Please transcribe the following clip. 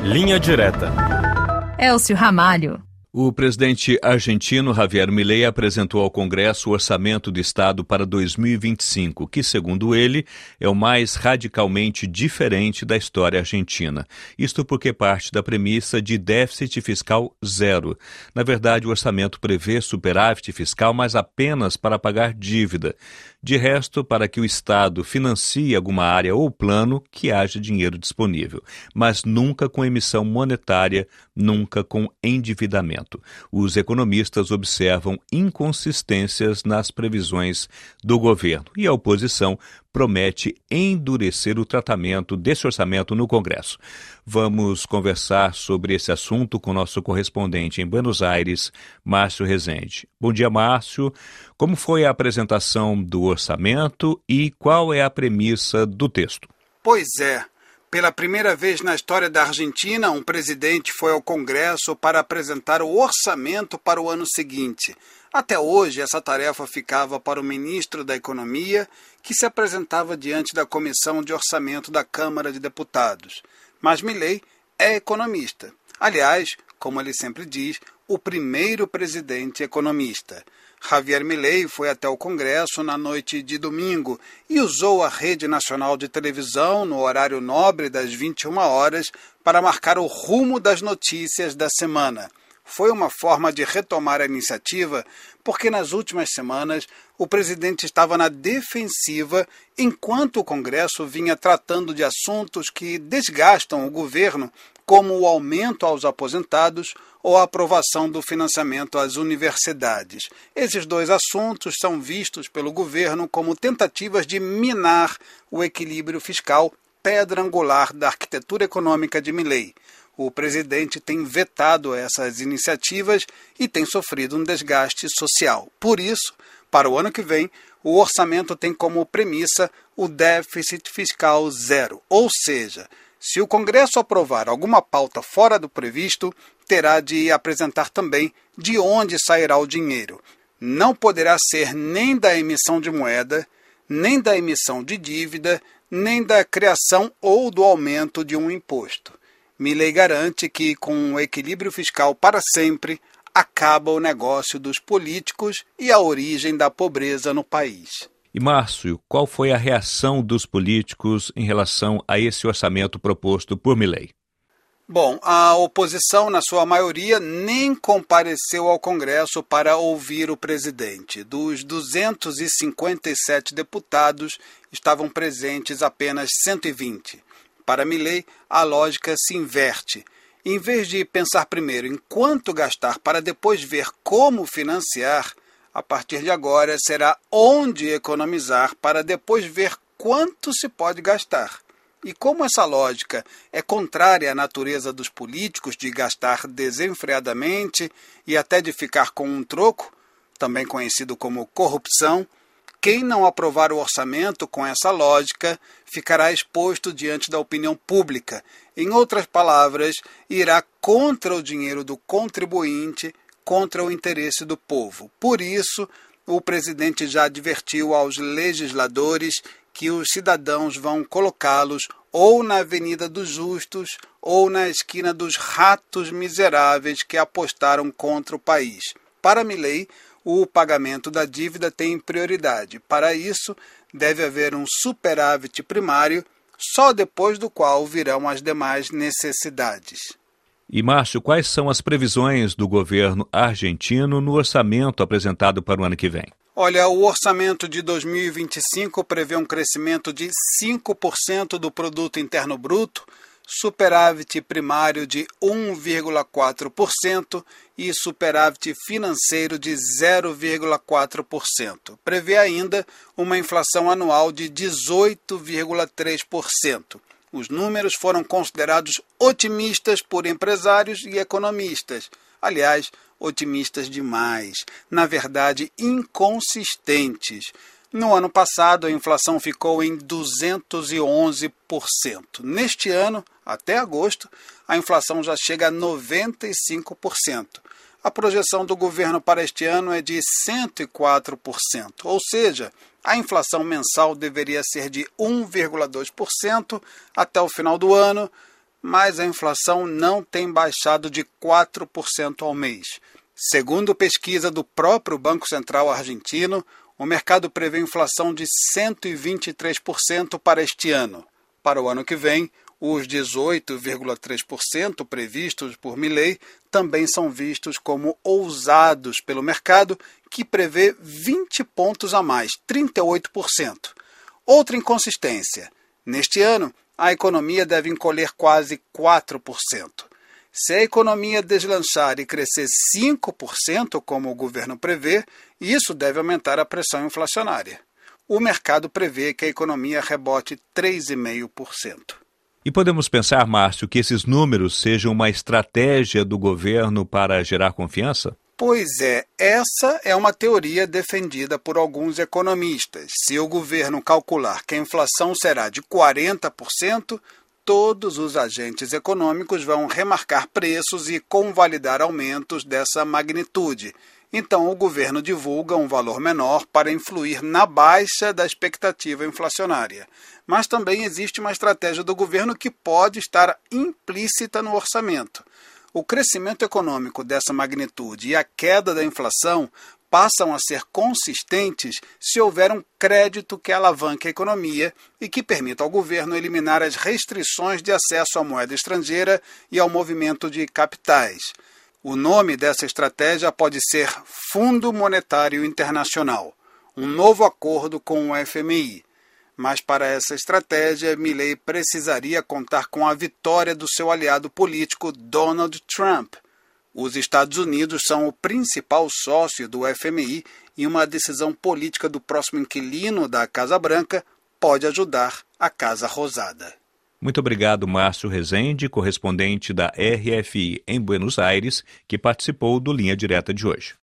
Linha Direta. Elcio Ramalho. O presidente argentino Javier Milei apresentou ao Congresso o orçamento do Estado para 2025, que, segundo ele, é o mais radicalmente diferente da história argentina. Isto porque parte da premissa de déficit fiscal zero. Na verdade, o orçamento prevê superávit fiscal, mas apenas para pagar dívida. De resto, para que o Estado financie alguma área ou plano, que haja dinheiro disponível, mas nunca com emissão monetária, nunca com endividamento. Os economistas observam inconsistências nas previsões do governo e a oposição promete endurecer o tratamento desse orçamento no Congresso. Vamos conversar sobre esse assunto com nosso correspondente em Buenos Aires, Márcio Rezende. Bom dia, Márcio. Como foi a apresentação do orçamento e qual é a premissa do texto? Pois é. Pela primeira vez na história da Argentina, um presidente foi ao Congresso para apresentar o orçamento para o ano seguinte. Até hoje, essa tarefa ficava para o ministro da Economia, que se apresentava diante da Comissão de Orçamento da Câmara de Deputados. Mas Milei é economista. Aliás, como ele sempre diz, o primeiro presidente economista. Javier Milei foi até o Congresso na noite de domingo e usou a Rede Nacional de Televisão no horário nobre das 21 horas para marcar o rumo das notícias da semana. Foi uma forma de retomar a iniciativa, porque nas últimas semanas o presidente estava na defensiva, enquanto o Congresso vinha tratando de assuntos que desgastam o governo, como o aumento aos aposentados ou a aprovação do financiamento às universidades. Esses dois assuntos são vistos pelo governo como tentativas de minar o equilíbrio fiscal, pedra angular da arquitetura econômica de Milei. O presidente tem vetado essas iniciativas e tem sofrido um desgaste social. Por isso, para o ano que vem, o orçamento tem como premissa o déficit fiscal zero, ou seja, se o Congresso aprovar alguma pauta fora do previsto, terá de apresentar também de onde sairá o dinheiro. Não poderá ser nem da emissão de moeda, nem da emissão de dívida, nem da criação ou do aumento de um imposto. Milei garante que, com o equilíbrio fiscal para sempre, acaba o negócio dos políticos e a origem da pobreza no país. E, Márcio, qual foi a reação dos políticos em relação a esse orçamento proposto por Milei? Bom, a oposição, na sua maioria, nem compareceu ao Congresso para ouvir o presidente. Dos 257 deputados, estavam presentes apenas 120. Para Milei, a lógica se inverte. Em vez de pensar primeiro em quanto gastar para depois ver como financiar, a partir de agora será onde economizar para depois ver quanto se pode gastar. E como essa lógica é contrária à natureza dos políticos de gastar desenfreadamente e até de ficar com um troco, também conhecido como corrupção, quem não aprovar o orçamento com essa lógica ficará exposto diante da opinião pública. Em outras palavras, irá contra o dinheiro do contribuinte, contra o interesse do povo. Por isso, o presidente já advertiu aos legisladores que os cidadãos vão colocá-los ou na Avenida dos Justos ou na esquina dos ratos miseráveis que apostaram contra o país. Para Milei, o pagamento da dívida tem prioridade. Para isso, deve haver um superávit primário, só depois do qual virão as demais necessidades. E, Márcio, quais são as previsões do governo argentino no orçamento apresentado para o ano que vem? Olha, o orçamento de 2025 prevê um crescimento de 5% do produto interno bruto, superávit primário de 1,4% e superávit financeiro de 0,4%. Prevê ainda uma inflação anual de 18,3%. Os números foram considerados otimistas por empresários e economistas. Aliás, otimistas demais. Na verdade, inconsistentes. No ano passado, a inflação ficou em 211%. Neste ano, até agosto, a inflação já chega a 95%. A projeção do governo para este ano é de 104%, ou seja, a inflação mensal deveria ser de 1,2% até o final do ano, mas a inflação não tem baixado de 4% ao mês. Segundo pesquisa do próprio Banco Central argentino, o mercado prevê inflação de 123% para este ano. Para o ano que vem, os 18,3% previstos por Milei também são vistos como ousados pelo mercado, que prevê 20 pontos a mais, 38%. Outra inconsistência. Neste ano, a economia deve encolher quase 4%. Se a economia deslanchar e crescer 5%, como o governo prevê, isso deve aumentar a pressão inflacionária. O mercado prevê que a economia rebote 3,5%. E podemos pensar, Márcio, que esses números sejam uma estratégia do governo para gerar confiança? Pois é, essa é uma teoria defendida por alguns economistas. Se o governo calcular que a inflação será de 40%, todos os agentes econômicos vão remarcar preços e convalidar aumentos dessa magnitude. Então, o governo divulga um valor menor para influir na baixa da expectativa inflacionária. Mas também existe uma estratégia do governo que pode estar implícita no orçamento. O crescimento econômico dessa magnitude e a queda da inflação passam a ser consistentes se houver um crédito que alavanque a economia e que permita ao governo eliminar as restrições de acesso à moeda estrangeira e ao movimento de capitais. O nome dessa estratégia pode ser Fundo Monetário Internacional, um novo acordo com o FMI. Mas para essa estratégia, Milei precisaria contar com a vitória do seu aliado político Donald Trump. Os Estados Unidos são o principal sócio do FMI e uma decisão política do próximo inquilino da Casa Branca pode ajudar a Casa Rosada. Muito obrigado, Márcio Rezende, correspondente da RFI em Buenos Aires, que participou do Linha Direta de hoje.